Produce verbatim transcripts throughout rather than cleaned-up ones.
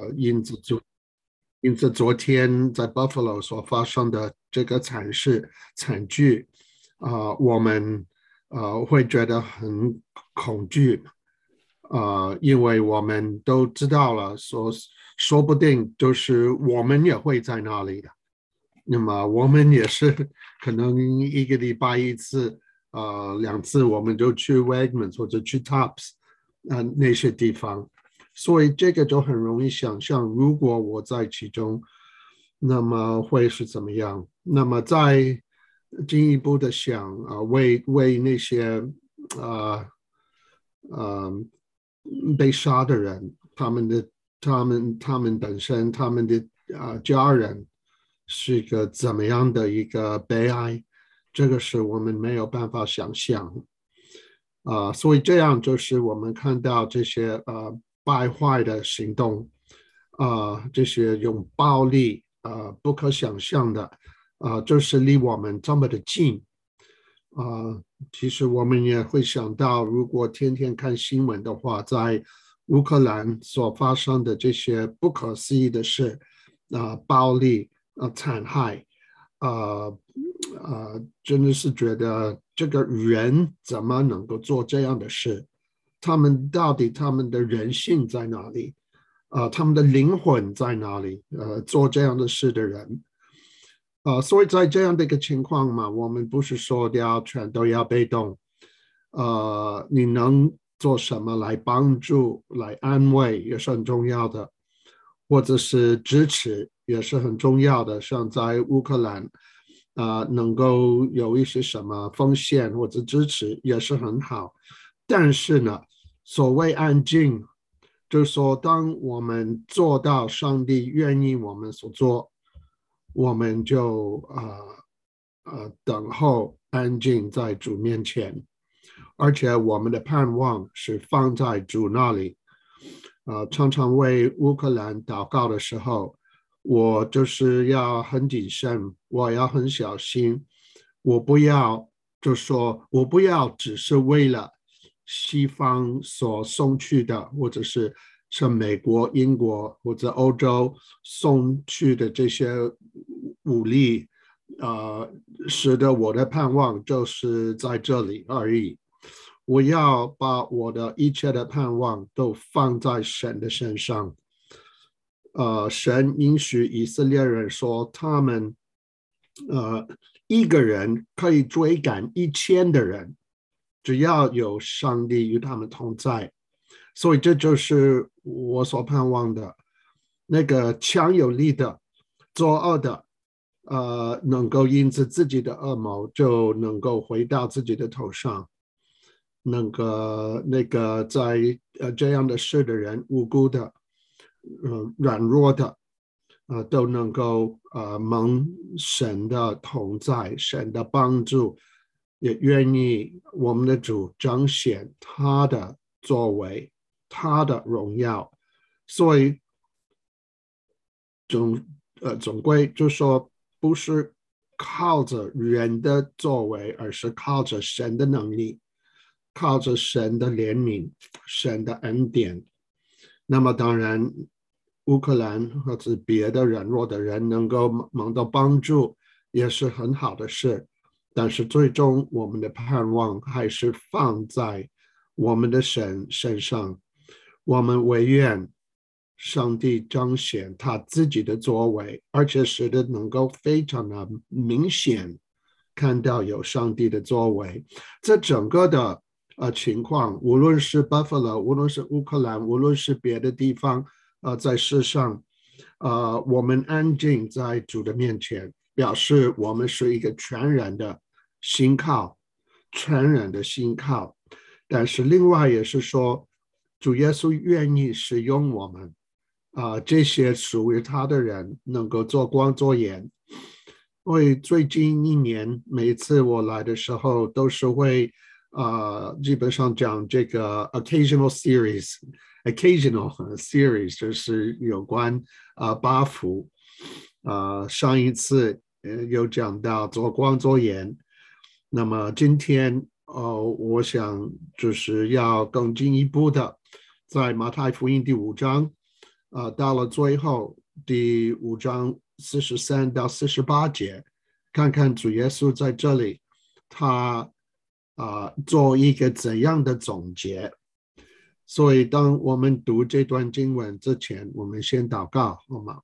因此昨因此昨天在 Buffalo 所发生的这个惨事惨剧，啊、呃我们呃会觉得很恐惧，呃，因为我们都知道了，说说不定就是我们也会在那里的。那么我们也是可能一个礼拜一次，呃，两次我们就去 Wegmans 或者去 Tops，呃，那些地方，所以这个就很容易想象，如果我在其中，那么会是怎么样？那么再进一步的想啊、呃为为那些呃呃被杀的人，他们的他们他们本身他们的啊、呃家人是一个怎么样的一个悲哀，这个是我们没有办法想象啊、呃所以这样就是我们看到这些呃败坏的行动啊、呃这些用暴力呃不可想象的啊、呃就是离我们这么的近啊、呃其实我们也会想到，如果天天看新闻的话，在乌克兰所发生的这些不可思议的事，啊、呃暴力、呃残害，呃呃，真的是觉得这个人怎么能够做这样的事？他们到底他们的人性在哪里？啊、呃他们的灵魂在哪里？呃，做这样的事的人。呃，所以在这样的一个情况嘛，我们不是说要全都要被动，呃，你能做什么来帮助、来安慰也是很重要的，或者是支持也是很重要的。像在乌克兰，啊、呃能够有一些什么风险或者支持也是很好。但是呢，所谓安静，就是说，当我们做到上帝愿意我们所做，我们就呃呃等候安静在主面前，而且我们的盼望是放在主那里。呃，常常为乌克兰祷告的时候，我就是要很谨慎，我要很小心，我不要就说我不要只是为了西方所送去的，或者是像美国、英国或者欧洲送去的这些武力，呃，使得我的盼望就是在这里而已。我要把我的一切的盼望都放在神的身上。呃，神允许以色列人说，他们呃一个人可以追赶一千的人，只要有上帝与他们同在。所以这就是我所盼望的。那个强有力的、作恶的，呃，能够因着自己的恶谋，就能够回到自己的头上。那个那个在呃这样的事的人，无辜的、呃软弱的，呃都能够呃蒙神的同在、神的帮助，也愿意我们的主彰显他的作为、他的荣耀。所以总呃总归就说，不是靠着人的作为，而是靠着神的能力，靠着神的怜悯、神的恩典。那么当然，乌克兰或者别的软弱的人能够蒙到帮助，也是很好的事。但是最终，我们的盼望还是放在我们的神身上。我们唯愿上帝彰显他自己的作为，而且使得能够非常的明显看到有上帝的作为。这整个的呃情况，无论是 Buffalo，无论是乌克兰，无论是别的地方，呃，在世上，呃，我们安静在主的面前，表示我们是一个全然的信靠，全然的信靠。但是另外也是说，主耶稣愿意使用我们啊、呃这些属于他的人，能够做光做盐。因为最近一年，每一次我来的时候，都是会呃，基本上讲这个 occasional series，occasional series 就是有关呃八福。呃，上一次呃有讲到做光做盐，那么今天呃，我想就是要更进一步的，在马太福音第五章呃，到了最后第五章四十三到四十八节，看看主耶稣在这里他啊、呃、做一个怎样的总结。所以当我们读这段经文之前，我们先祷告，好吗？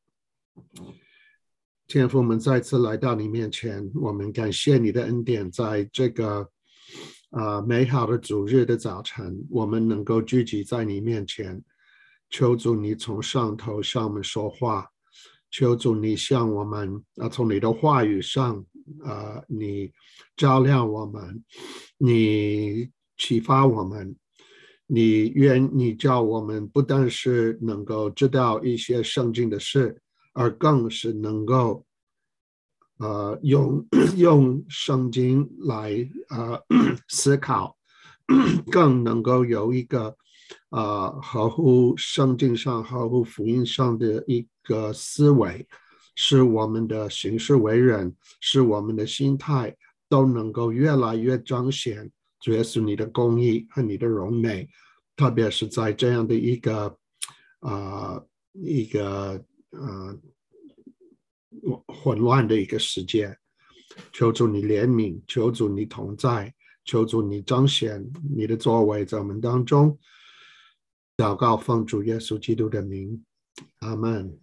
天父，我们再次来到你面前，我们感谢你的恩典，在这个呃美好的主日的早晨，我们能够聚集在你面前，求主你从上头向我们说话，求主你向我们呃从你的话语上呃你照亮我们，你启发我们，你愿你叫我们不但是能够知道一些圣经的事，而更是能够呃用用圣经来呃思考，更能够有一个呃合乎圣经上、合乎福音上的一个思维，使我们的行事为人，使我们的心态都能够越来越彰显主耶稣你的公义和你的荣美，特别是在这样的一个呃一个呃混乱的一个世界，求主你怜悯，求主你同在，求主你彰显你的作为在我们当中。祷告奉主耶稣基督的名，阿们。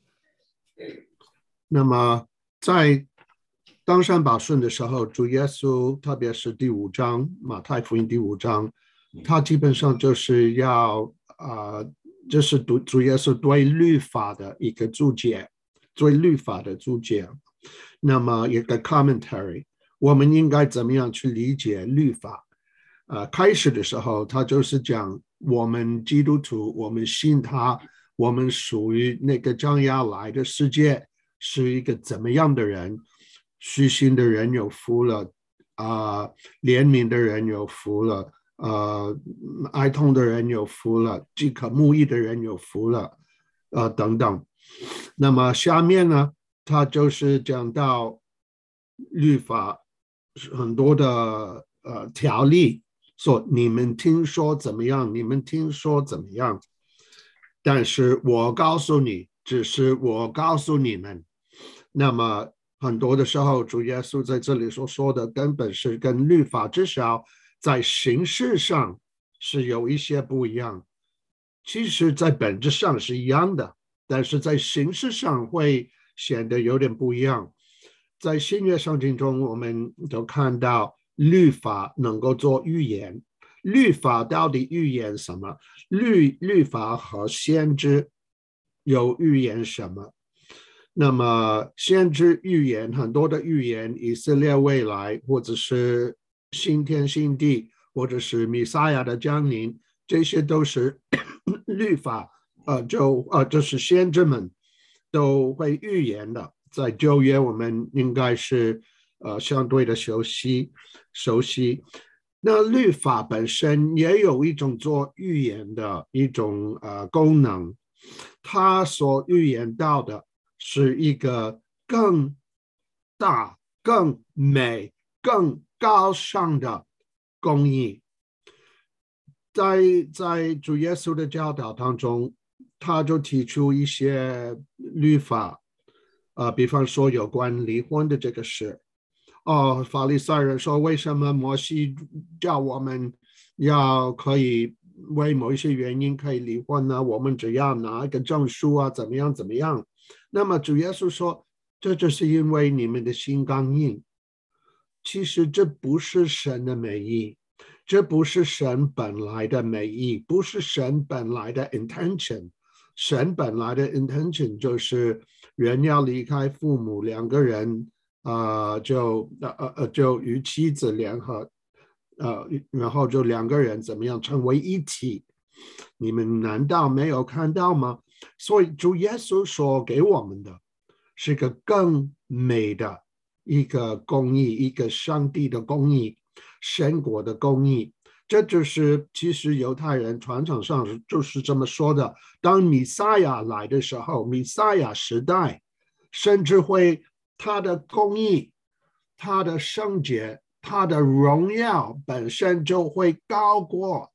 那么在登山宝训的时候，主耶稣特别是第五章马太福音第五章，他基本上就是要啊、呃，这是主主耶稣对律法的一个注解，对律法的注解。那么一个 commentary， 我们应该怎么样去理解律法？呃，开始的时候，他就是讲我们基督徒，我们信他，我们属于那个将要来的世界是一个怎么样的人？虚心的人有福了，啊、呃，怜悯的人有福了，呃，哀痛的人有福了，饥渴慕义的人有福了，呃，等等。那么下面呢，他就是讲到律法很多的呃条例，说你们听说怎么样？你们听说怎么样？但是我告诉你，只是我告诉你们。那么很多的时候，主耶稣在这里所说的，根本是跟律法至少在形式上是有一些不一样。其实，在本质上是一样的，但是在形式上会显得有点不一样。在新约圣经中，我们都看到律法能够做预言。律法到底预言什么？律律法和先知有预言什么？那么先知预言很多的预言，以色列未来，或者是新天新地，或者是弥赛亚的降临，这些都是律法，呃，就呃，就是先知们都会预言的。在旧约，我们应该是呃相对的熟悉熟悉。那律法本身也有一种做预言的一种呃功能，它所预言到的是一个更大、更美、更高尚的公义。在在主耶稣的教导当中，他就提出一些律法，呃，比方说有关离婚的这个事。哦，法利赛人说，为什么摩西叫我们要可以为某一些原因可以离婚呢？我们只要拿一个证书啊，怎么样怎么样？那么主耶稣说，这就是因为你们的心刚硬。其实这不是神的美意，这不是神本来的美意，不是神本来的 intention。神本来的 intention 就是人要离开父母，两个人呃就呃呃就与妻子联合，呃然后就两个人怎么样成为一体？你们难道没有看到吗？所以主耶稣所给我们的是个更美的一个公义，一个上帝的公义，神国的公义。这就是其实犹太人传统上就是这么说的。当弥赛亚来的时候，弥赛亚时代，甚至会他的公义、他的圣洁、他的荣耀本身就会高过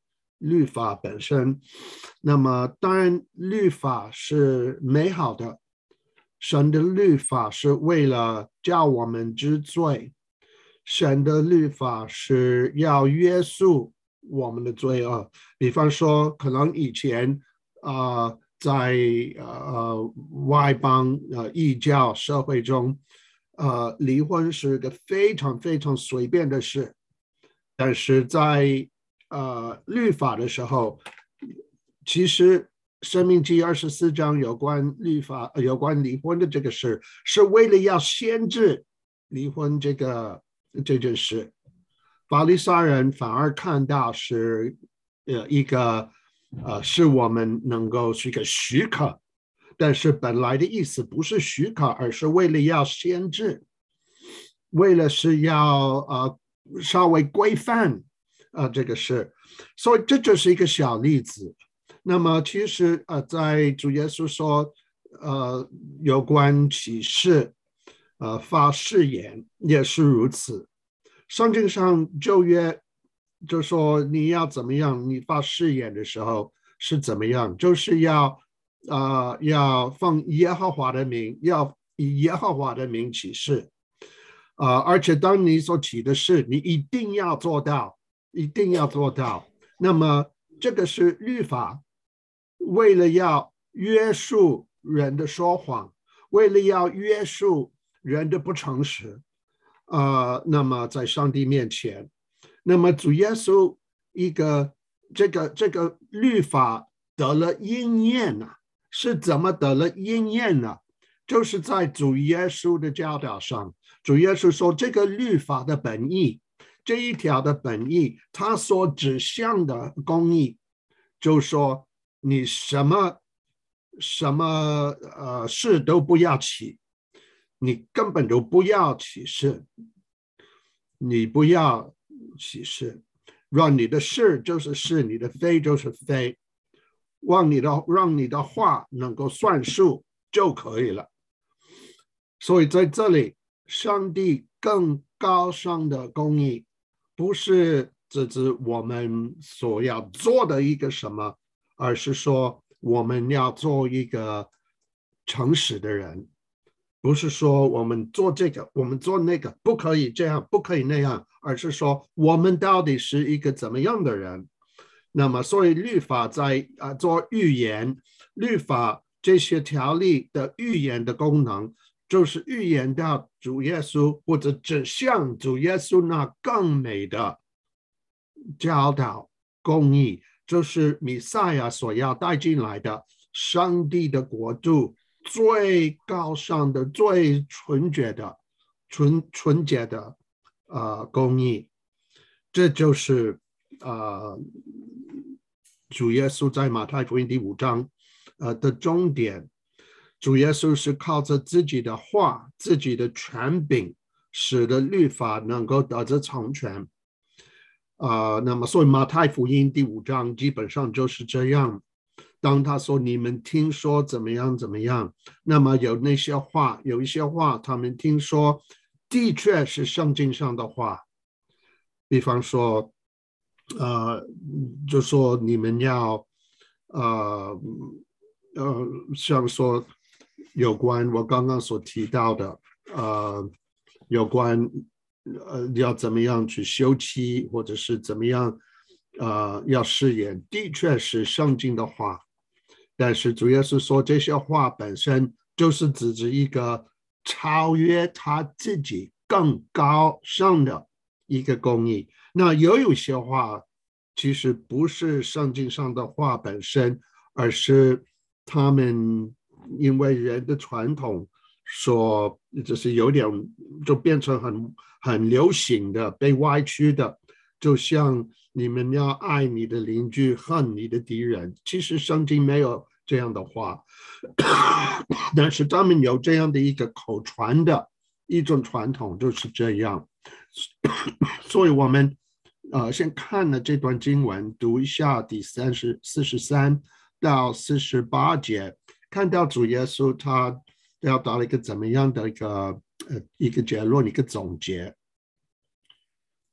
律法本身。那么当然律法是美好的，神的律法是为了叫我们知罪，神的律法是要约束我们的罪恶。比方说可能以前啊、呃在呃外邦呃异教社会中，呃离婚是个非常非常随便的事，但是在呃律法的时候，其实申命记二十四章有关律法、有关离婚的这个事，是为了要限制离婚这个这件事。法利赛人反而看到是呃一个呃是我们能够是一个许可，但是本来的意思不是许可，而是为了要限制，为了是要呃稍微规范呃这个事，所以这就是一个小例子。那么其实呃在主耶稣说呃有关启示呃发誓言也是如此。圣经上旧约就说你要怎么样，你发誓言的时候是怎么样，就是要呃要奉耶和华的名，要以耶和华的名起誓，呃，而且当你所起的誓，你一定要做到，一定要做到。那么这个是律法，为了要约束人的说谎，为了要约束人的不诚实，呃，那么在上帝面前，那么主耶稣一个这个这个律法得了应验呢、啊？是怎么得了应验呢？就是在主耶稣的教导上，主耶稣说这个律法的本意，这一条的本意，他所指向的公义，就说你什么什么呃事都不要起，你根本就不要起誓，你不要起誓，让你的是就是是，你的非就是非，让你的让你的话能够算数就可以了。所以在这里，上帝更高尚的公义，不是指指我们所要做的一个什么，而是说我们要做一个诚实的人，不是说我们做这个，我们做那个，不可以这样，不可以那样，而是说我们到底是一个怎么样的人。那么，所以律法在啊、呃、做预言，律法这些条例的预言的功能，就是预言到主耶稣，或者指向主耶稣那更美的教导公义，就是弥赛亚所要带进来的上帝的国度最高尚的、最纯洁的、纯纯洁的呃公义，这就是呃主耶稣在马太福音第五章呃的终点。主耶稣是靠着自己的话、自己的权柄，使得律法能够得着成全。呃，那么所以马太福音第五章基本上就是这样。当他说你们听说怎么样怎么样，那么有那些话，有一些话他们听说的确是圣经上的话，比方说呃就说你们要呃呃像说有关我刚刚所提到的呃有关呃要怎么样去休妻，或者是怎么样呃要饰演，的确是圣经的话，但是主要是说这些话本身就是指着一个超越他自己更高尚的一个公义。那有有些话其实不是圣经上的话本身，而是他们因为人的传统说就是有点就变成很很流行的，被歪曲的，就像你们要爱你的邻居，恨你的敌人，其实圣经没有这样的话，但是他们有这样的一个口传的一种传统，就是这样。所以我们呃先看了这段经文，读一下第三十四十三到四十八节，看到主耶稣他要到了一个怎么样的一个呃一个结论，一个总结。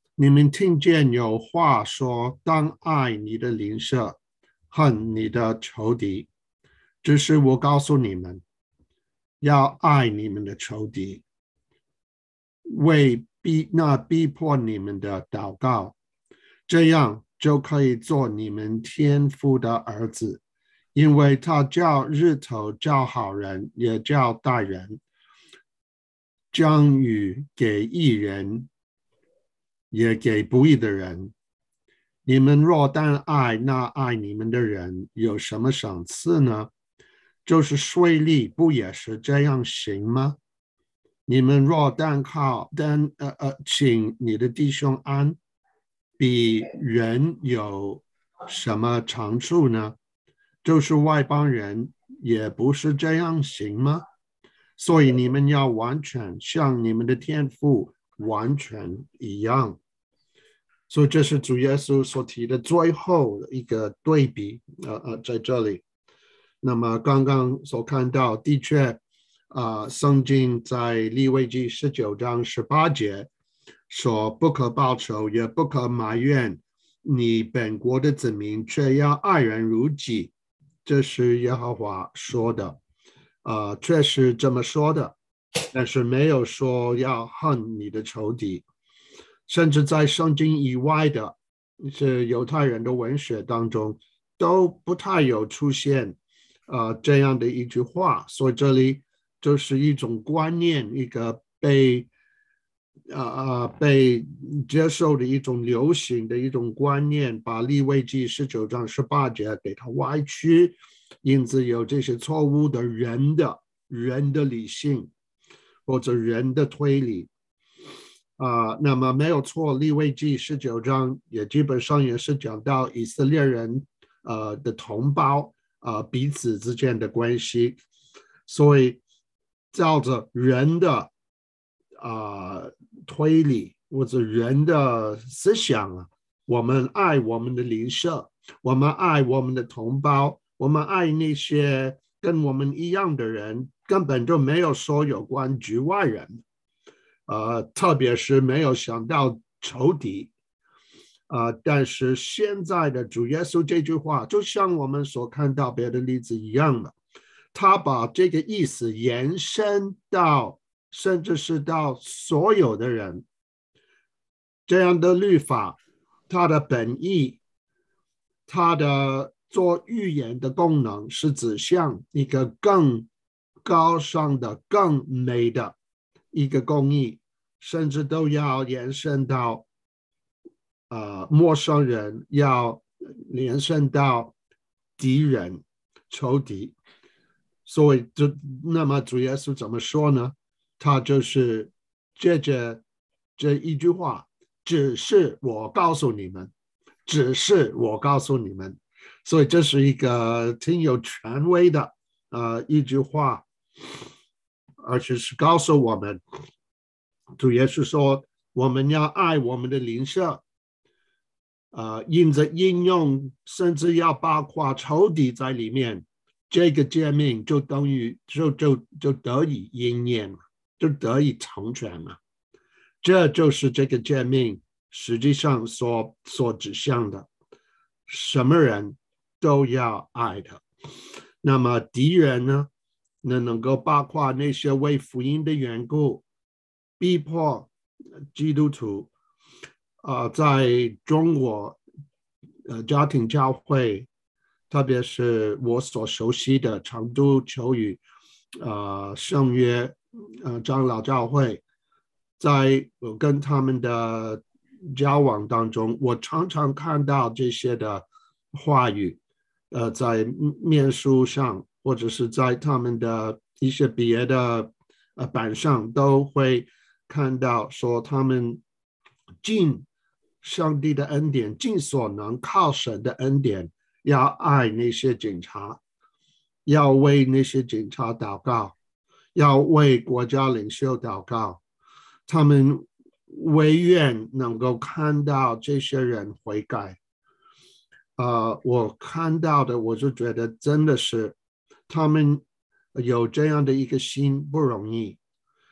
你们听见有话说，当爱你的邻舍，恨你的仇敌。只是我告诉你们，要爱你们的仇敌，为逼那逼迫你们的祷告，这样就可以做你们天父的儿子，因为他叫日头叫好人，也叫歹人，降雨给义人，也给不义的人。你们若但爱那爱你们的人，有什么赏赐呢？就是税吏不也是这样行吗？你们若但靠但呃呃，请你的弟兄安，比人有什么长处呢？就是外邦人也不是这样行吗？所以你们要完全像你们的天父完全一样。所以这是主耶稣所提的最后的一个对比，呃呃，在这里。那么刚刚所看到，的确，啊、呃，圣经在利未记十九章十八节说：“不可报仇，也不可埋怨你本国的子民，却要爱人如己。”这是耶和华说的，呃，确实这么说的，但是没有说要恨你的仇敌。甚至在圣经以外的是犹太人的文学当中都不太有出现呃这样的一句话，所以这里就是一种观念，一个被呃呃被接受的一种流行的一种观念，把利未记十九章十八节给它歪曲，因此有这些错误的人的人的理性或者人的推理。啊、呃，那么没有错，利未记十九章也基本上也是讲到以色列人呃的同胞啊、呃、彼此之间的关系，所以照着人的啊、呃、推理或者人的思想啊，我们爱我们的邻舍，我们爱我们的同胞，我们爱那些跟我们一样的人，根本就没有说有关局外人。呃，特别是没有想到仇敌，呃，但是现在的主耶稣这句话，就像我们所看到别的例子一样的，他把这个意思延伸到，甚至是到所有的人，这样的律法，它的本意，它的做预言的功能，是指向一个更高尚的、更美的一个公义。甚至都要延伸到呃陌生人，要延伸到敌人、仇敌。所以就那么主耶稣怎么说呢？他就是借着这一句话，只是我告诉你们，只是我告诉你们。所以这是一个挺有权威的呃一句话，而且是告诉我们。主耶稣说：“我们要爱我们的邻舍，呃，因着应用，甚至要包括仇敌在里面，这个诫命就等于就就就得以应验了，就得以成全了。这就是这个诫命实际上所所指向的，什么人都要爱的。那么敌人呢？那能够包括那些为福音的缘故。”逼迫基督徒，呃，在中国，呃，家庭教会，特别是我所熟悉的成都求雨，呃，圣约，呃，长老教会，在我跟他们的交往当中，我常常看到这些的话语，呃，在面书上，或者是在他们的一些别的呃板上，都会看到说他们尽上帝的恩典，尽所能靠神的恩典，要爱那些警察，要为那些警察祷告，要为国家领袖祷告。他们唯愿能够看到这些人悔改。呃，我看到的，我就觉得真的是他们有这样的一个心不容易。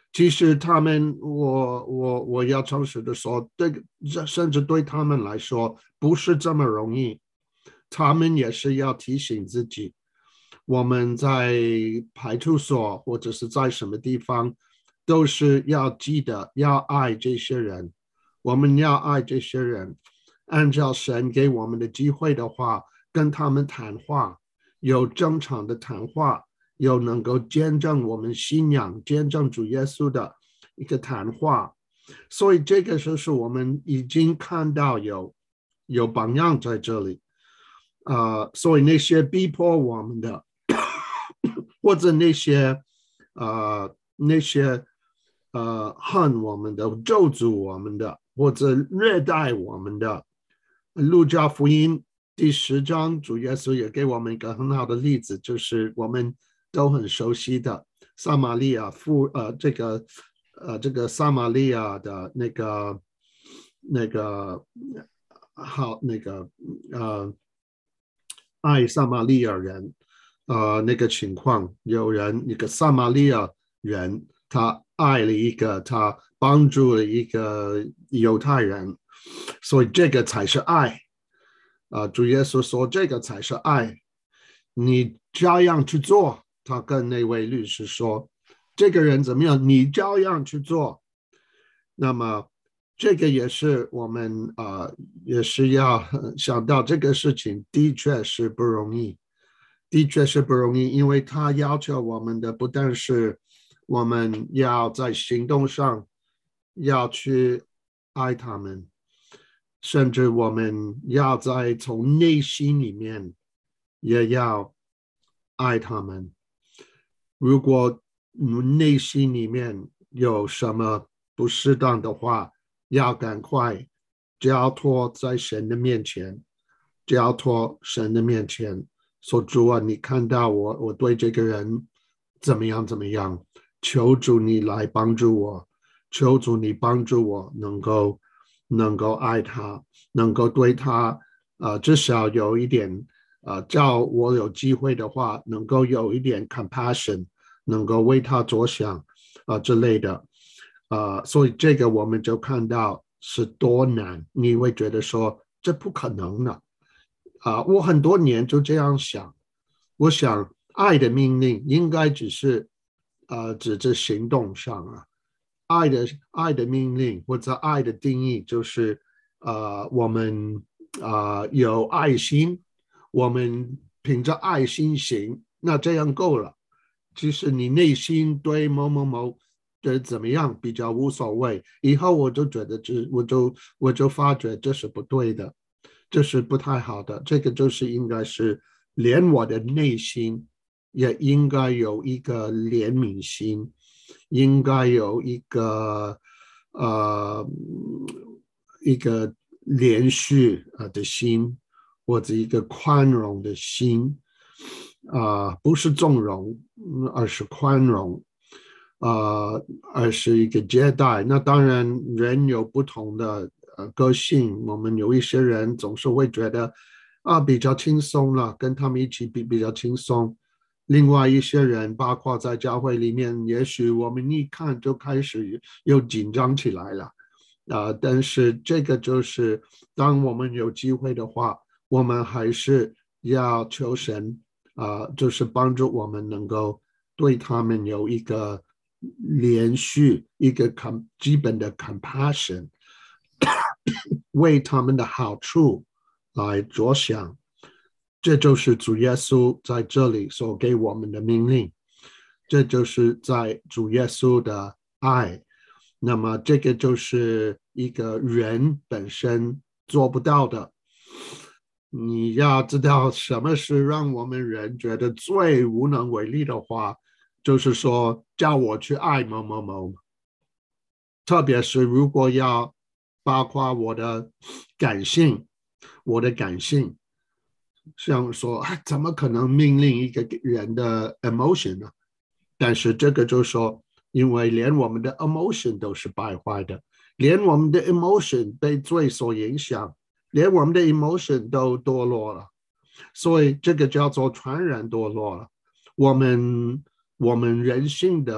其实他们，我我我要诚实的说，对，甚至对他们来说不是这么容易。他们也是要提醒自己，我们在派出所或者是在什么地方，都是要记得要爱这些人，我们要爱这些人，按照神给我们的机会的话，跟他们谈话，有正常的谈话。有能够见证我们信仰、见证主耶稣的一个谈话，所以这个就是我们已经看到有有榜样在这里，呃，所以那些逼迫我们的，或者那些呃那些呃恨我们的、咒诅我们的，或者虐待我们的，路加福音第十章，主耶稣也给我们一个很好的例子，就是我们都很熟悉的撒玛利亚妇，呃，这个呃，这个撒玛利亚的那个那个好那个呃，爱撒玛利亚人，呃，那个情况，有人一个撒玛利亚人，他爱了一个，他帮助了一个犹太人，所以这个才是爱。啊、呃，主耶稣说这个才是爱，你照样去做。他跟那位律师说，这个人怎么样，你照样去做。那么这个也是我们啊、呃，也是要想到这个事情的确是不容易，的确是不容易，因为他要求我们的不但是我们要在行动上要去爱他们，甚至我们要在从内心里面也要爱他们。如果你们内心里面有什么不适当的话，要赶快交托在神的面前，交托神的面前，说主啊，你看到我，我对这个人怎么样怎么样，求主你来帮助我，求主你帮助我能够能够爱他，能够对他呃至少有一点呃，照我有机会的话，能够有一点 compassion， 能够为他着想啊、呃、之类的。呃，所以这个我们就看到是多难，你会觉得说这不可能的啊、呃！我很多年就这样想，我想爱的命令应该只是呃指着行动上啊，爱的爱的命令或者爱的定义就是呃我们呃有爱心，我们凭着爱心行，那这样够了。其实你内心对某某某觉得怎么样比较无所谓，以后我就觉得这我就我就发觉这是不对的，这是不太好的，这个就是应该是连我的内心也应该有一个怜悯心，应该有一个呃一个连续的心，或者一个宽容的心。啊、呃，不是纵容，而是宽容，呃，而是一个接待。那当然，人有不同的呃个性，我们有一些人总是会觉得啊比较轻松了，跟他们一起比比较轻松。另外一些人，包括在教会里面，也许我们一看就开始又紧张起来了，啊、呃，但是这个就是当我们有机会的话，我们还是要求神。啊、呃，就是帮助我们能够对他们有一个连续一个基本的 compassion， 为他们的好处来着想，这就是主耶稣在这里所给我们的命令，这就是在主耶稣的爱。那么这个就是一个人本身做不到的。你要知道什么是让我们人觉得最无能为力的话，就是说叫我去爱某某某，特别是如果要包括我的感性，我的感性，像说怎么可能命令一个人的 emotion 呢？但是这个就说，因为连我们的 emotion 都是败坏的，连我们的 emotion 被罪所影响。连我们的 emotion 都堕落了，所以这个叫做传染堕落了。我们我们人性的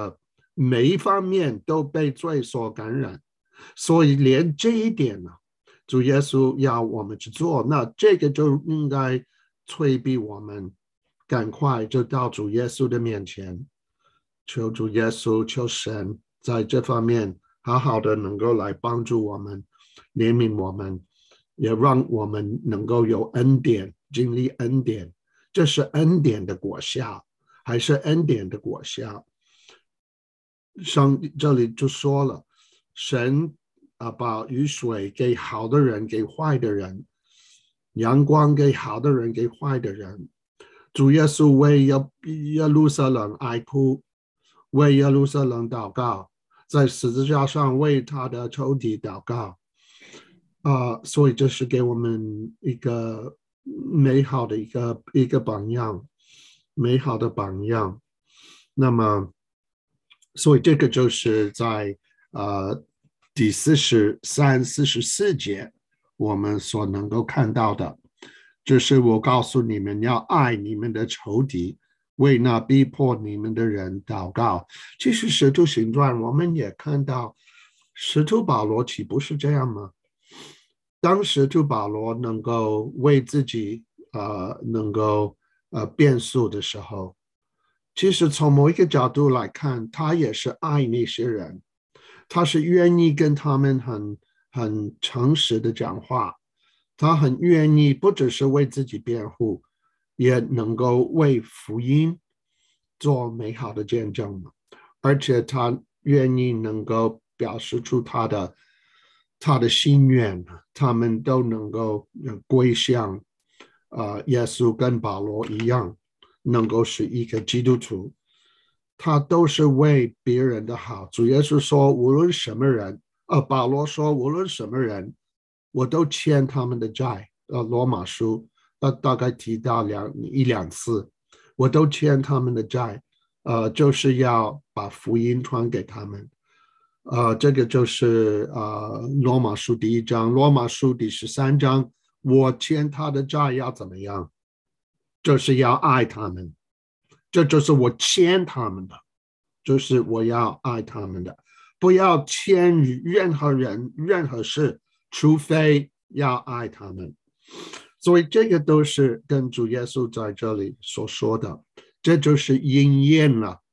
每一方面都被罪所感染，所以连这一点呢，主耶稣要我们去做，那这个就应该催逼我们赶快就到主耶稣的面前，求主耶稣，求神在这方面好好的能够来帮助我们，怜悯我们，也让我们能够有恩典，经历恩典。这是恩典的果效，还是恩典的果效？上这里就说了，神啊，把雨水给好的人，给坏的人，阳光给好的人，给坏的人。主耶稣为耶路撒冷哀哭，为耶路撒冷祷告，在十字架上为他的仇敌祷告。啊、呃，所以这是给我们一个美好的一个一个榜样，美好的榜样。那么，所以这个就是在呃第四十三、四十四节我们所能够看到的，就是我告诉你们要爱你们的仇敌，为那逼迫你们的人祷告。其实使徒行传我们也看到，使徒保罗岂不是这样吗？当使徒保罗能够为自己呃能够呃辩诉的时候，其实从某一个角度来看，他也是爱那些人，他是愿意跟他们很很诚实的讲话，他很愿意不只是为自己辩护，也能够为福音做美好的见证，而且他愿意能够表示出他的他的心愿，他们都能够归向呃耶稣，跟保罗一样，能够是一个基督徒。他都是为别人的好。主耶稣说，无论什么人，呃，保罗说，无论什么人，我都欠他们的债。呃，罗马书大大概提到两一两次，我都欠他们的债，呃，就是要把福音传给他们。呃，这个就是呃罗马书第一章，罗马书第十三章，我欠他的债要怎么样？就是要爱他们。这就是我欠他们的，就是我要爱他们的，不要欠于任何人任何事，除非要爱他们。所以这个都是跟主耶稣在这里所说的，这就是应验了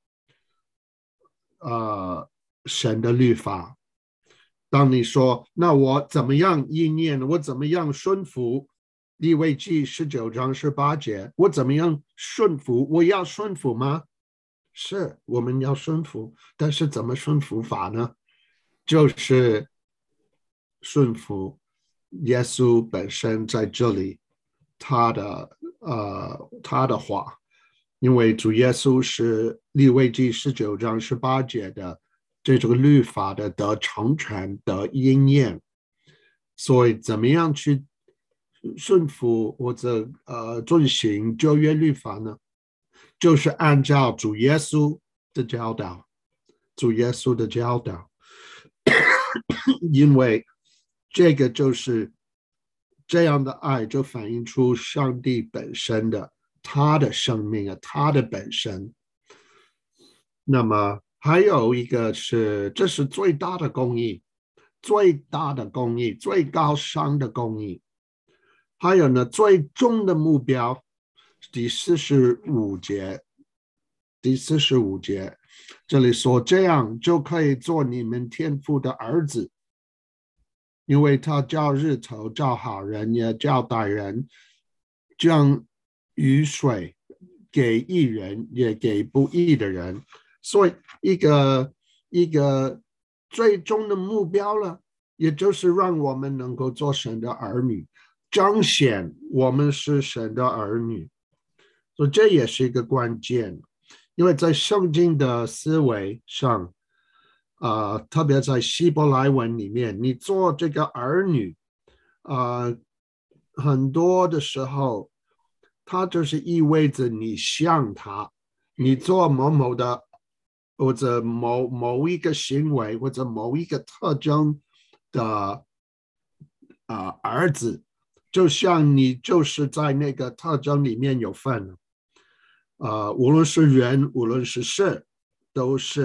呃神的律法。当你说那我怎么样应验，我怎么样顺服利未记十九章十八节，我怎么样顺服？我要顺服吗？是，我们要顺服，但是怎么顺服法呢？就是顺服耶稣本身在这里，他的呃他的话，因为主耶稣是利未记十九章十八节的这种律法的得成全的应验，所以怎么样去顺服或者呃遵行旧约律法呢？就是按照主耶稣的教导，主耶稣的教导，因为这个就是这样的爱，就反映出上帝本身的他的生命啊，他的本身。那么还有一个是，这是最大的公义，最大的公义，最高尚的公义。还有呢，最终的目标，第四十五节，第四十五节，这里说这样就可以做你们天父的儿子，因为他叫日头照好人，也叫歹人，将雨水给义人，也给不义的人。所以一个一个最终的目标了，也就是让我们能够做神的儿女，彰显我们是神的儿女。所以这也是一个关键，因为在圣经的思维上，呃，特别在希伯来文里面，你做这个儿女，呃，很多的时候，它就是意味着你像他，你做某某的或者某某一个行为或者某一个特征的呃儿子，就像你就是在那个特征里面有份，呃，无论是人，无论是事，都是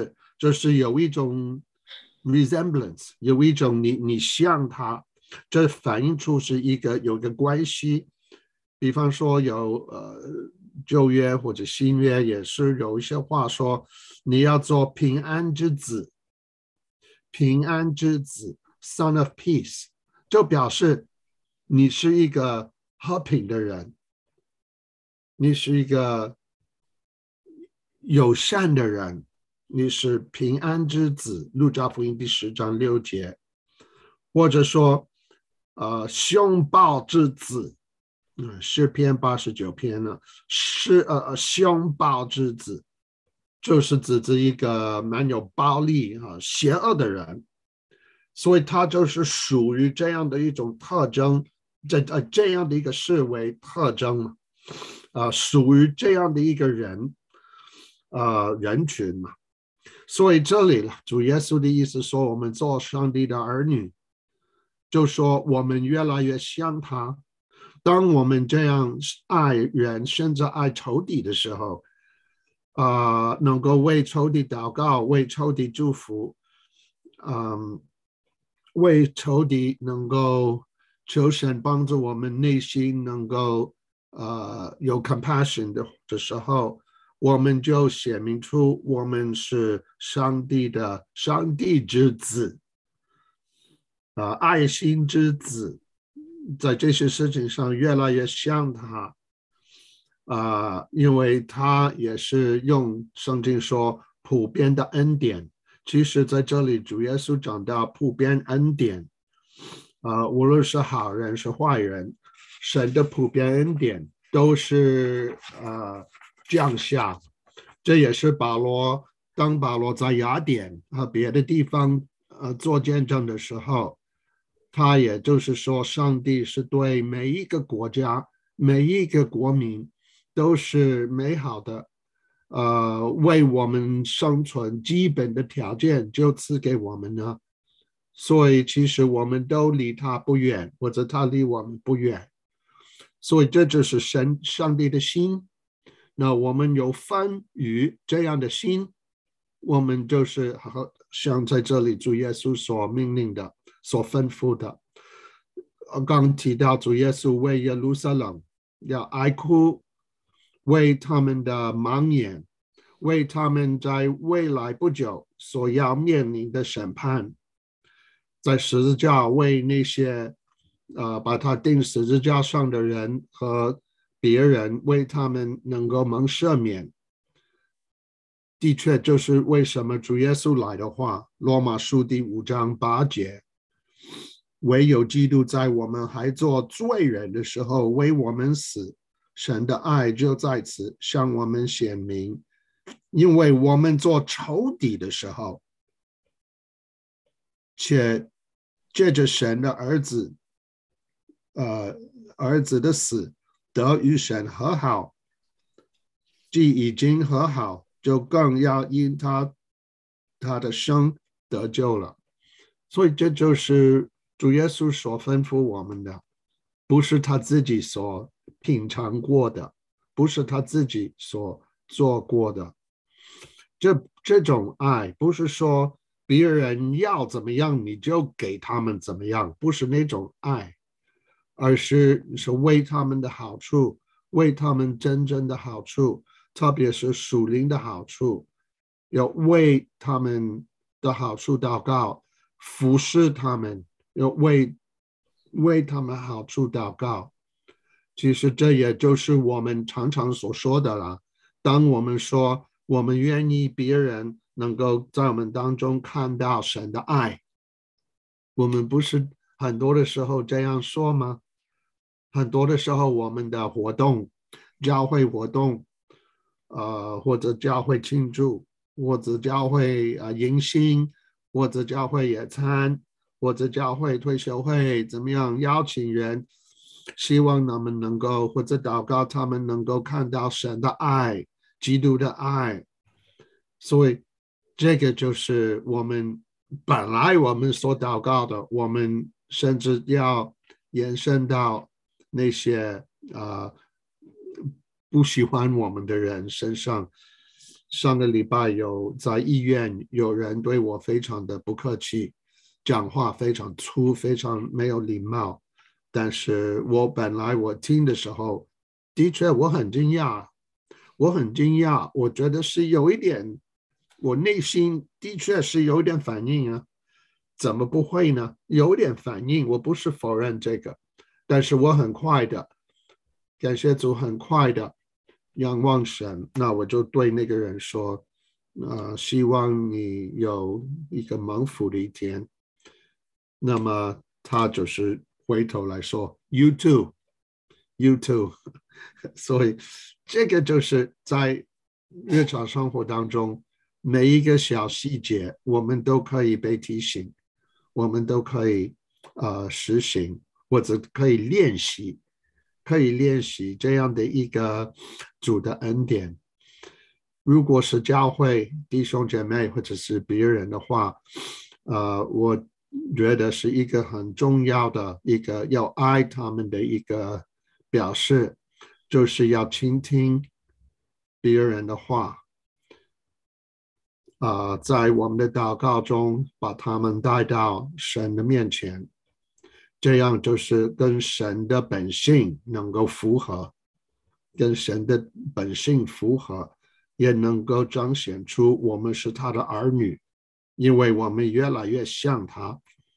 就是有一种 resemblance， 有一种你你像他，这反映出是一个有个关系。比方说有呃旧约或者新约也是有一些话说你要做平安之子，平安之子 Son of Peace， 就表示你是一个和平的人，你是一个友善的人，你是平安之子，路加福音第十章六节，或者说呃凶暴之子，嗯，诗篇八十九篇呢，是呃凶暴之子，就是指着一个蛮有暴力啊、邪恶的人，所以他就是属于这样的一种特征，这呃这样的一个视为特征，啊、呃，属于这样的一个人，呃，人群嘛。所以这里了，主耶稣的意思说，我们做上帝的儿女，就说我们越来越像他。当我们这样爱人，甚至爱仇敌的时候，啊、呃，能够为仇敌祷告，为仇敌祝福，嗯，为仇敌能够求神帮助我们内心能够呃有 compassion 的的时候，我们就显明出我们是上帝的上帝之子，啊、呃，爱心之子，在这些事情上越来越像他。啊、呃，因为他也是用圣经说普遍的恩典，其实在这里主耶稣讲到普遍恩典，啊、呃，无论是好人是坏人，神的普遍恩典都是呃降下。这也是保罗当保罗在雅典和别的地方呃做见证的时候，他也就是说，上帝是对每一个国家、每一个国民都是美好的，呃，为我们生存基本的条件就赐给我们呢。所以其实我们都离他不远，或者他离我们不远。所以这就是神上帝的心。那我们有分于这样的心，我们就是好像在这里主耶稣所命令的、所吩咐的。刚提到主耶稣为耶路撒冷要哀哭，为他们的盲眼，为他们在未来不久所要面临的审判，在十字架为那些呃把他钉十字架上的人和别人为他们能够蒙赦免。的确就是为什么主耶稣来的话，罗马书第五章八节，唯有基督在我们还做罪人的时候为我们死，神的爱就在此向我们显明，因为我们做仇敌的时候，且借着神的儿子，呃，儿子的死得与神和好，既已经和好，就更要因他他的生得救了。所以这就是主耶稣所吩咐我们的，不是他自己所品尝过的，不是他自己所做过的。这这种爱不是说别人要怎么样你就给他们怎么样，不是那种爱，而是是为他们的好处，为他们真正的好处，特别是属灵的好处，要为他们的好处祷告，服侍他们，要为为他们好处祷告。其实这也就是我们常常所说的了。当我们说我们愿意别人能够在我们当中看到神的爱，我们不是很多的时候这样说吗？很多的时候我们的活动，教会活动，呃，或者教会庆祝，或者教会呃迎新，或者教会野餐，或者教会退休会怎么样邀请人，希望他们能够或者祷告他们能够看到神的爱，基督的爱。所以这个就是我们本来我们所祷告的，我们甚至要延伸到那些呃不喜欢我们的人身上。 上个礼拜有在医院有人对我非常的不客气，讲话非常粗，非常没有礼貌。但是我本来我听的时候，的确我很惊讶，我很惊讶，我觉得是有一点，我内心的确是有一点反应啊，怎么不会呢？有点反应，我不是否认这个，但是我很快的，感谢主，很快的仰望神，那我就对那个人说，呃，希望你有一个蒙福的一天。那么他就是回头来说 ，You too, you too 所以这个就是在日常生活当中每一个小细节，我们都可以被提醒，我们都可以呃实行，或者可以练习，可以练习这样的一个主的恩典。如果是教会弟兄姐妹或者是别人的话，呃，我觉得是一个很重要的一个要爱他们的一个表示，就是要倾听别人的话，啊、呃，在我们的祷告中把他们带到神的面前，这样就是跟神的本性能够符合，跟神的本性符合，也能够彰显出我们是他的儿女，因为我们越来越像他。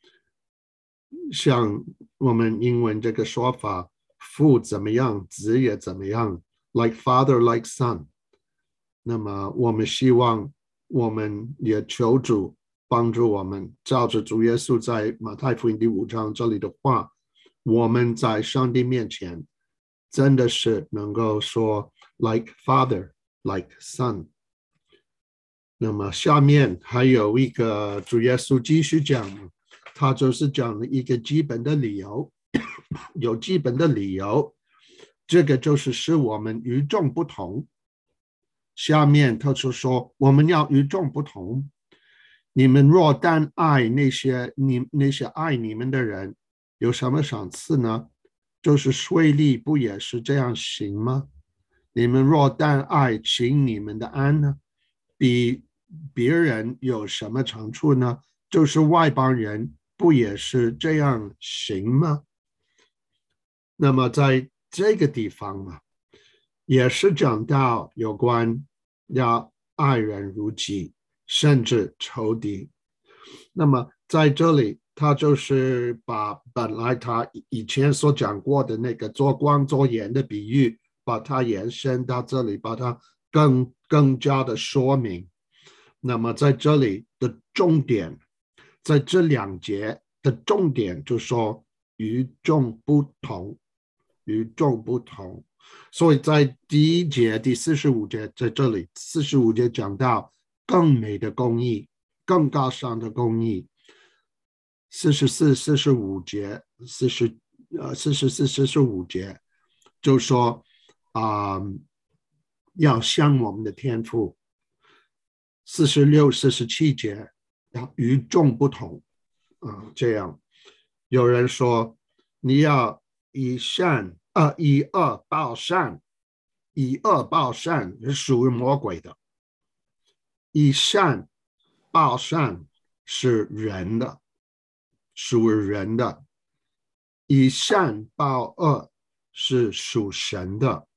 像我们英文这个说法，父怎么样，子也怎么样 ，like father, like son。那么我们希望，我们也求主帮助我们，照着主耶稣在马太福音第五章这里的话，我们在上帝面前真的是能够说 like father, like son。那么下面还有一个主耶稣继续讲，他就是讲了一个基本的理由，有基本的理由，这个就是使我们与众不同。下面他就说，我们要与众不同。你们若单爱那些你那些爱你们的人，有什么赏赐呢？就是税吏不也是这样行吗？你们若单爱行你们的安呢，比别人有什么长处呢？就是外邦人不也是这样行吗？那么在这个地方嘛，也是讲到有关要爱人如己，甚至仇敌。那么在这里，他就是把本来他以前所讲过的那个做光做盐的比喻，把它延伸到这里，把它更更加的说明。那么在这里的重点，在这两节的重点就说与众不同，与众不同。所以在第一节第四十五节，在这里四十五节讲到更美的公义，更高尚的公义。四十四、四十五节，四十呃四十四、四十五节，就说啊、呃，要像我们的天父。四十六、四十七节要与众不同啊、呃，这样有人说你要以善呃以恶报善，以恶报善是属于魔鬼的，以善报善是人的，属于人的，以善报恶是属神的，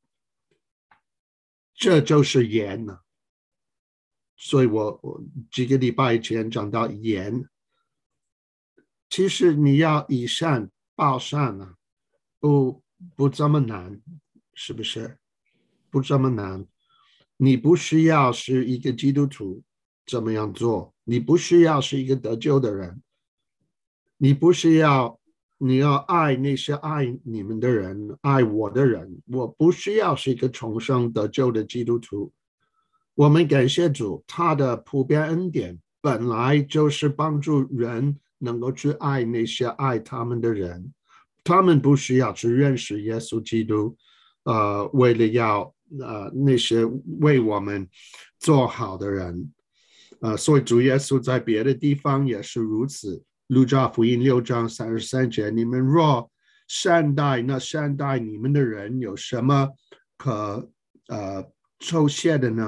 这就是盐呢。所以我我几个礼拜前讲到盐，其实你要以善报善啊，不不这么难，是不是？不这么难。你不需要是一个基督徒怎么样做，你不需要是一个得救的人，你不需要你要爱那些爱你们的人，爱我的人，我不需要是一个重生得救的基督徒。我们感谢主，他的普遍恩典本来就是帮助人能够去爱那些爱他们的人，他们不需要去认识耶稣基督，呃，为了要呃那些为我们做好的人，呃，所以主耶稣在别的地方也是如此。路加福音六章三十三节，你们若善待那善待你们的人，有什么可呃酬谢的呢？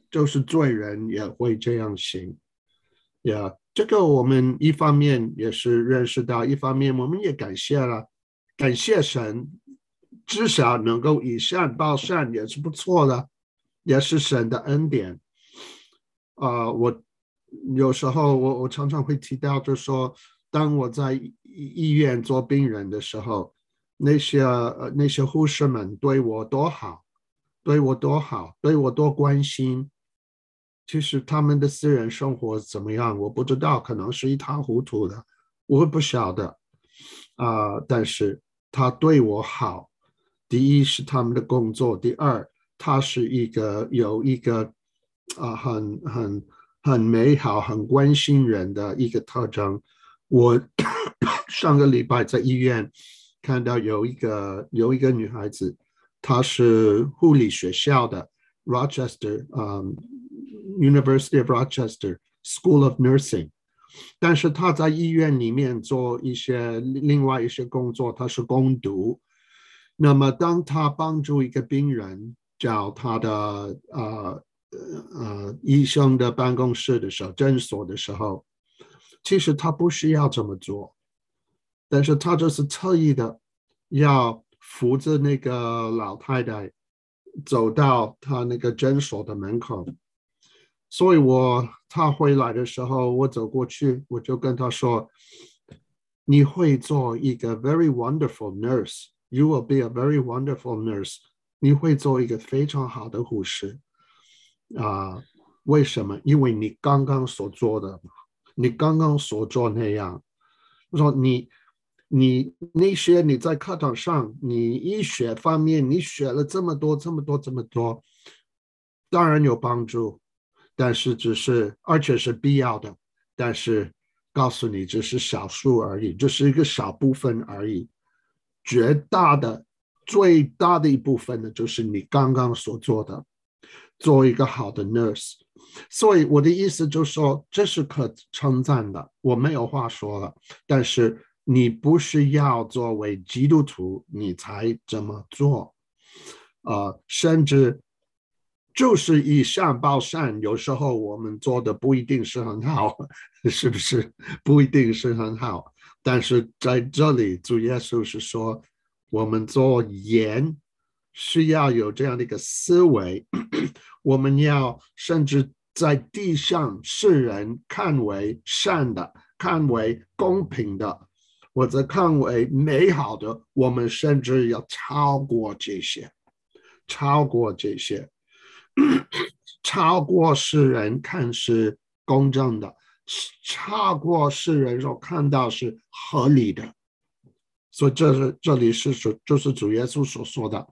就是罪人也会这样行。呀，这个我们一方面也是认识到，一方面我们也感谢了，感谢神，至少能够以善报善也是不错的，也是神的恩典。啊、呃，我有时候我我常常会提到，就是说，当我在医院做病人的时候，那些呃那些护士们对我多好，对我多好，对我多关心。其实他们的私人生活怎么样，我不知道，可能是一塌糊涂的，我不晓得啊、呃但是他对我好，第一是他们的工作，第二他是一个有一个啊、呃很很很美好、很关心人的一个特征。我上个礼拜在医院看到有一个有一个女孩子，她是护理学校的 Rochester，嗯、University of Rochester School of Nursing，但是她在医院里面做一些另外一些工作，她是工读。那么当她帮助一个病人找他的呃呃医生的办公室的时候，诊所的时候，其实他不需要这么做，但是他就是特意的要扶着那个老太太走到他那个诊所的门口。所以我他回来的时候，我走过去，我就跟他说：“你会做一个 very wonderful nurse. You will be a very wonderful nurse. 你会做一个非常好的护士啊、呃为什么？因为你刚刚所做的，你刚刚所做那样。我说你你那些你在课堂上，你医学方面你学了这么多这么多这么多，当然有帮助，但是只是而且是必要的，但是告诉你这是少数而已，这是一个小部分而已，绝大的最大的一部分呢，就是你刚刚所做的，做一个好的 nurse。所以我的意思就是说，这是可称赞的，我没有话说了。但是你不是要作为基督徒你才这么做，呃，甚至就是以善报善，有时候我们做的不一定是很好，是不是？不一定是很好。但是在这里，主耶稣是说，我们做盐是要有这样的一个思维，我们要甚至在地上世人看为善的，看为公平的，或者看为美好的，我们甚至要超过这些，超过这些，超过世人看是公正的，超过世人所看到是合理的。所以这是这里是就是主耶稣所说的，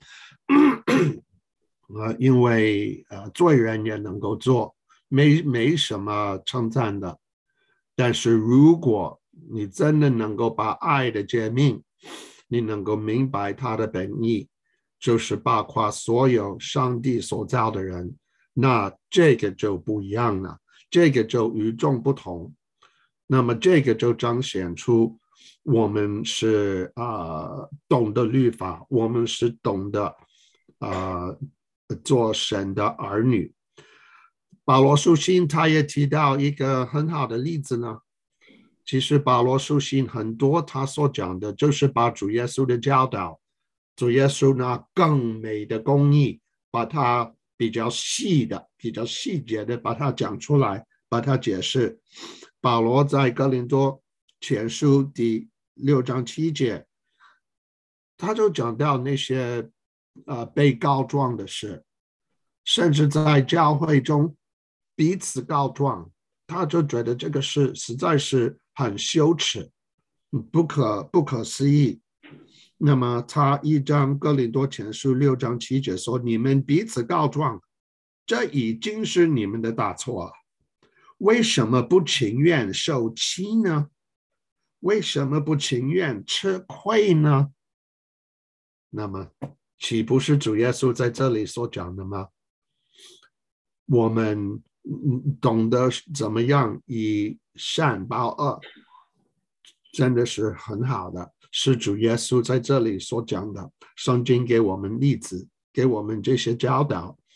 呃，因为呃罪人也能够做，没没什么称赞的。但是如果你真的能够把爱的诫命，你能够明白他的本意，就是包括所有上帝所造的人，那这个就不一样了，这个就与众不同。那么这个就彰显出我们是呃懂得律法，我们是懂得呃做神的儿女。保罗书信他也提到一个很好的例子呢。其实保罗书信很多他所讲的就是把主耶稣的教导，主耶稣呢更美的公义，把它比较细的、比较细节的把它讲出来，把它解释。保罗在哥林多前书第六章七节，他就讲到那些呃被告状的事，甚至在教会中彼此告状，他就觉得这个事实在是很羞耻，不可不可思议。那么他一章哥林多前书六章七节说：“你们彼此告状，这已经是你们的大错了。为什么不情愿受欺呢？为什么不情愿吃亏呢？”那么，岂不是主耶稣在这里所讲的吗？我们懂得怎么样以善报恶，真的是很好的，是主耶稣在这里所讲的。圣经给我们例子，给我们这些教导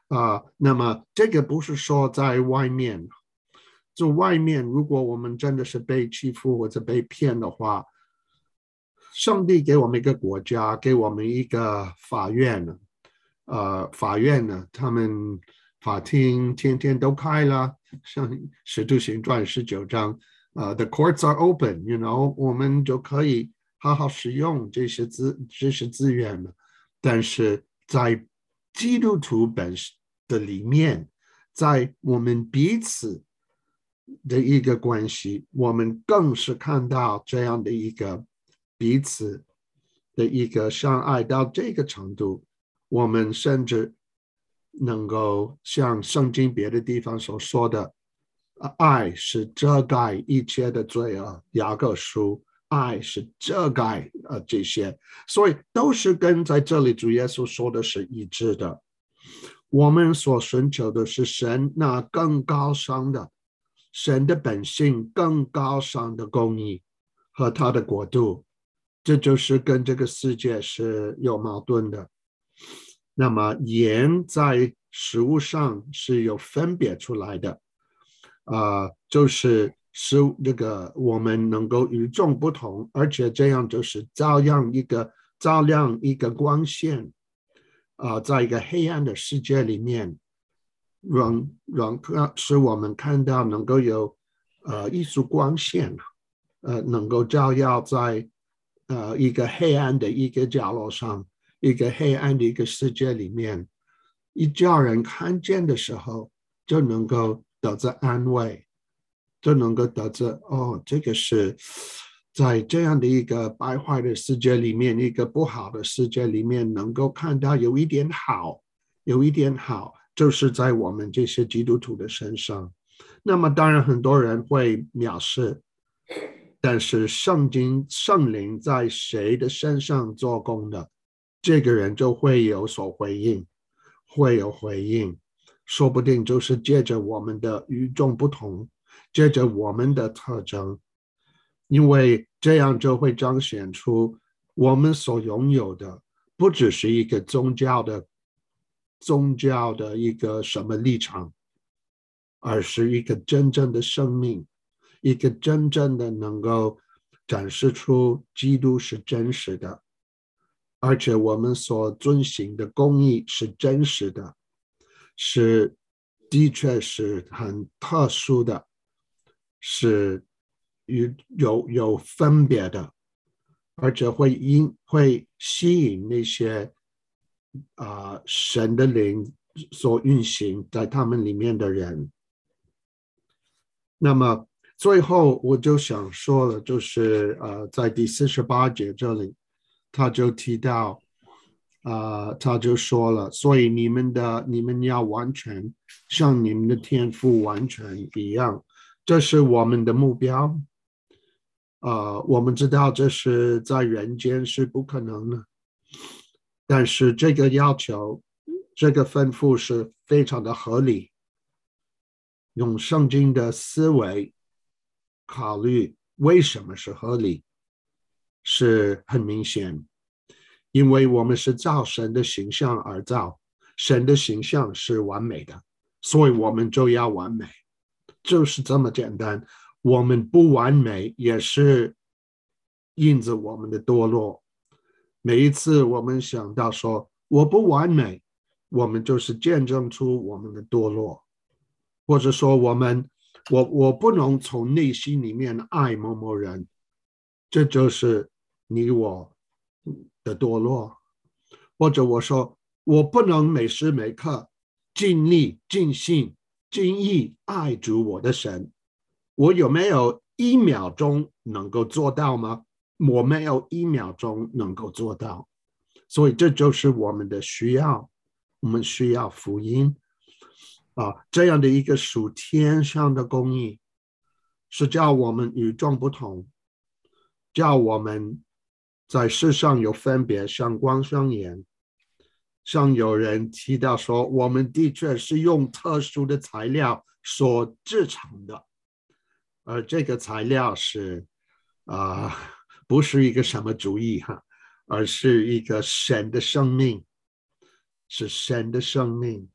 啊、那么这个不是说在外面，就外面如果我们真的是被欺负或者被骗的话，上帝给我们一个国家，给我们一个法院呢，呃，法院呢，他们法庭天天都开了，像《使徒行传》十九章，呃，the courts are open，you know，我们就可以好好使用这些资这些资源了。但是在基督徒本的里面，在我们彼此的一个关系，我们更是看到这样的一个彼此的一个相爱到这个程度，我们甚至能够像圣经别的地方所说的，爱是遮盖一切的罪恶，雅各书，爱是遮盖呃这些，所以都是跟在这里主耶稣说的是一致的。我们所寻求的是神那更高尚的，神的本性更高尚的公义和他的国度，这就是跟这个世界是有矛盾的。那么盐在食物上是有分别出来的，呃，就是使这个我们能够与众不同，而且这样就是照亮一个照亮一个光线，呃，在一个黑暗的世界里面，让让使我们看到能够有呃一束光线，呃，能够照耀在呃一个黑暗的一个角落上，一个黑暗的一个世界里面，一叫人看见的时候，就能够得着安慰，就能够得着哦，这个是在这样的一个败坏的世界里面，一个不好的世界里面，能够看到有一点好，有一点好，就是在我们这些基督徒的身上。那么当然很多人会藐视，但是圣经圣灵在谁的身上做工的，这个人就会有所回应，会有回应，说不定就是借着我们的与众不同，借着我们的特征，因为这样就会彰显出我们所拥有的不只是一个宗教的宗教的一个什么立场，而是一个真正的生命，一个真正的能够展示出基督是真实的，而且我们所遵行的公义是真实的，是的确是很特殊的，是有有分别的，而且会因会吸引那些啊、呃、神的灵所运行在他们里面的人。那么最后我就想说了，就是呃，在第四十八节这里，他就提到，啊、呃，他就说了，所以你们的你们要完全像你们的天父完全一样，这是我们的目标。呃，我们知道这是在人间是不可能的，但是这个要求，这个吩咐是非常的合理。用圣经的思维考虑为什么是合理，是很明显，因为我们是照神的形象而造，神的形象是完美的，所以我们就要完美，就是这么简单。我们不完美也是印着我们的堕落。每一次我们想到说我不完美，我们就是见证出我们的堕落，或者说我们我我不能从内心里面爱某某人，这就是你我的堕落。或者我说我不能每时每刻尽力尽心尽意爱主我的神，我有没有一秒钟能够做到吗？我没有一秒钟能够做到，所以这就是我们的需要，我们需要福音啊，这样的一个属天上的公义，是叫我们与众不同，叫我们在世上有分别，像光像盐。像有人提到说，我们的确是用特殊的材料所制成的，而这个材料是啊、呃，不是一个什么主义哈，而是一个神的生命，是神的生命。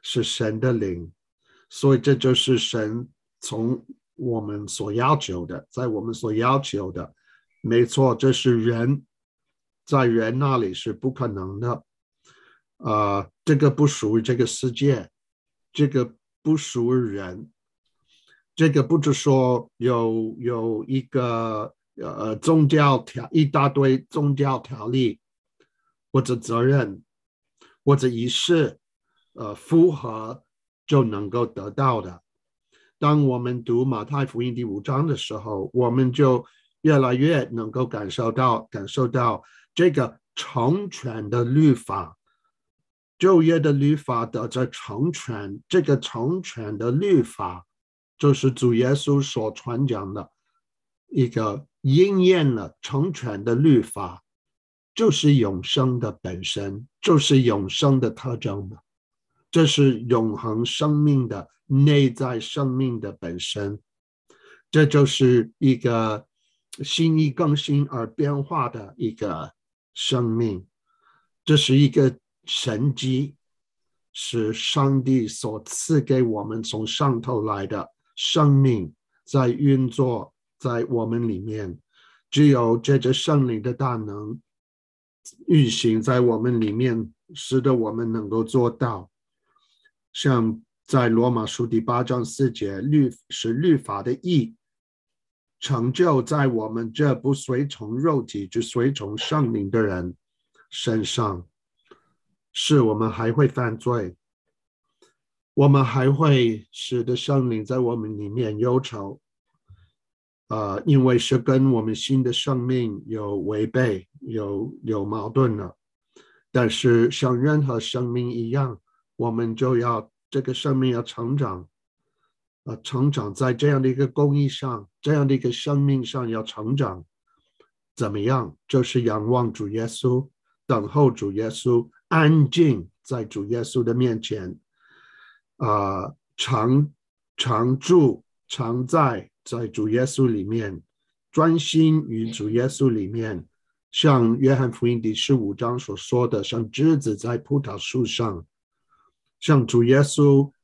是神的灵，所以这就是神从我们所要求的，在我们所要求的，没错，这是人在人那里是不可能的。呃，这个不属于这个世界，这个不属于人，这个不是说有有一个呃宗教条一大堆宗教条例或者责任或者仪式呃符合就能够得到的。当我们读马太福音第五章的时候，我们就越来越能够感受到感受到这个成全的律法，旧约的律法得着成全，这个成全的律法就是主耶稣所传讲的一个应验了成全的律法，就是永生的本身，就是永生的特征的，这是永恒生命的内在生命的本身，这就是一个心意更新而变化的一个生命，这是一个神迹，是上帝所赐给我们从上头来的生命在运作在我们里面，只有借着圣灵的大能运行在我们里面，使得我们能够做到。像在罗马书第八章四节，律是律法的义成就在我们这不随从肉体只随从圣灵的人身上，是我们还会犯罪，我们还会使得圣灵在我们里面忧愁，呃，因为是跟我们新的生命有违背有有矛盾了，但是像任何生命一样，我们就要这个生命要成长，呃，成长在这样的一个公义上，这样的一个生命上要成长，怎么样？就是仰望主耶稣，等候主耶稣，安静在主耶稣的面前，呃，常常住常在在主耶稣里面，专心于主耶稣里面，像约翰福音第十五章所说的，像枝子在葡萄树上，像主耶稣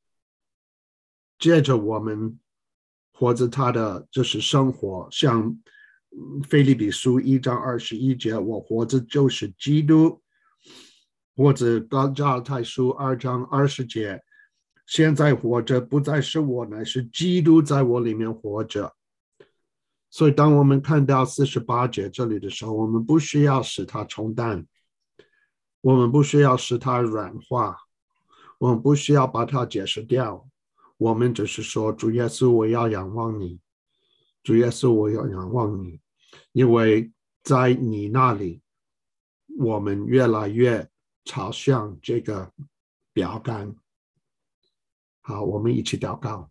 借着我们活着他的就是生活，像腓立比书一章二十一节，我活着就是基督，或者加拉太书二章二十节，现在活着不再是我，乃是基督在我里面活着。所以当我们看到四十八节这里的时候，我们不需要使它冲淡，我们不需要使它软化，我们不需要把它解释掉，我们只是说，主耶稣，我要仰望你，主耶稣，我要仰望你，因为在你那里，我们越来越朝向这个标杆。好，我们一起祷告。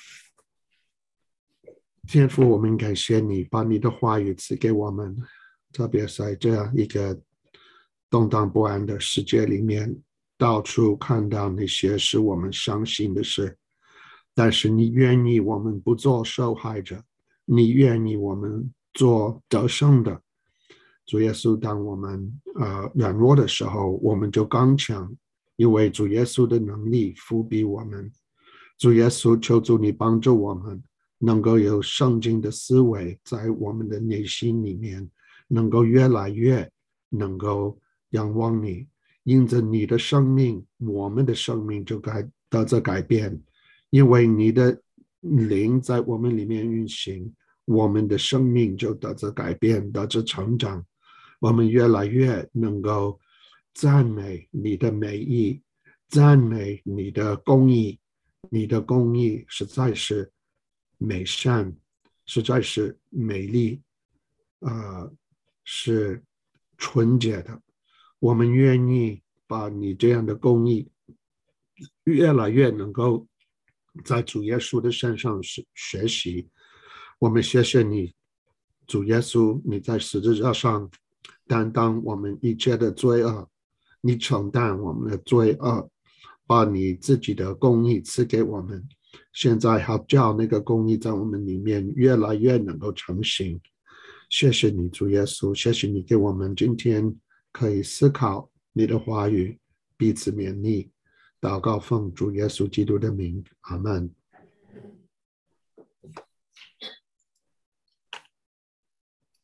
天父，我们感谢你，把你的话语赐给我们，特别在这样一个动荡不安的世界里面，到处看到那些使我们伤心的事，但是你愿意我们不做受害者，你愿意我们做得胜的。主耶稣，当我们呃软弱的时候，我们就刚强，因为主耶稣的能力辅庇我们。主耶稣，求主你帮助我们，能够有圣经的思维在我们的内心里面，能够越来越能够仰望你，因着你的生命，我们的生命就该得着改变，因为你的灵在我们里面运行，我们的生命就得着改变，得着成长，我们越来越能够赞美你的美意，赞美你的公义，你的公义实在是美善，实在是美丽，呃，是纯洁的。我们愿意把你这样的公义越来越能够在主耶稣的身上学习。我们谢谢你，主耶稣，你在十字架上担当我们一切的罪恶，你承担我们的罪恶，把你自己的公义赐给我们。现在好叫那个公义在我们里面越来越能够成型。谢谢你，主耶稣，谢谢你给我们今天可以思考你的话语，彼此勉励。 祷告奉主耶稣基督的名，阿门。